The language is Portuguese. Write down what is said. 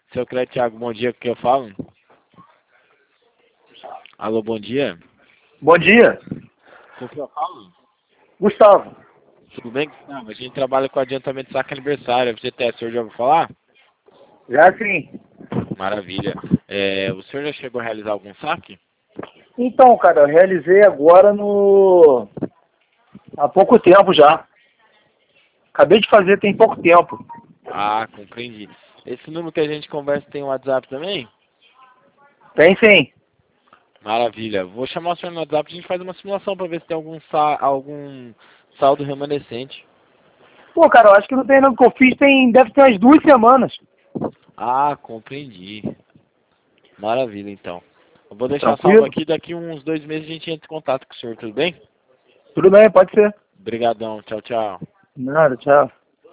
Seu Crédito Thiago, bom dia, o que eu falo? Alô, bom dia. Bom dia, Com o que eu falo? Gustavo. Tudo bem, Gustavo? A gente trabalha com adiantamento de saque aniversário, FGTS, o senhor já ouviu falar? Já sim. Maravilha. O senhor já chegou a realizar algum saque? Então, cara, eu realizei agora há pouco tempo já. Acabei de fazer tem pouco tempo. Ah, compreendi. Esse número que a gente conversa tem um WhatsApp também? Tem sim. Maravilha. Vou chamar o senhor no WhatsApp e a gente faz uma simulação para ver se tem algum saldo remanescente. Pô, cara, eu acho que no treinamento que eu fiz deve ter umas 2 semanas. Ah, compreendi. Maravilha, então. Eu vou deixar salvo Tranquilo? aqui, daqui uns 2 meses a gente entra em contato com o senhor, tudo bem? Tudo bem, pode ser. Obrigadão, tchau, tchau. Nada, tchau.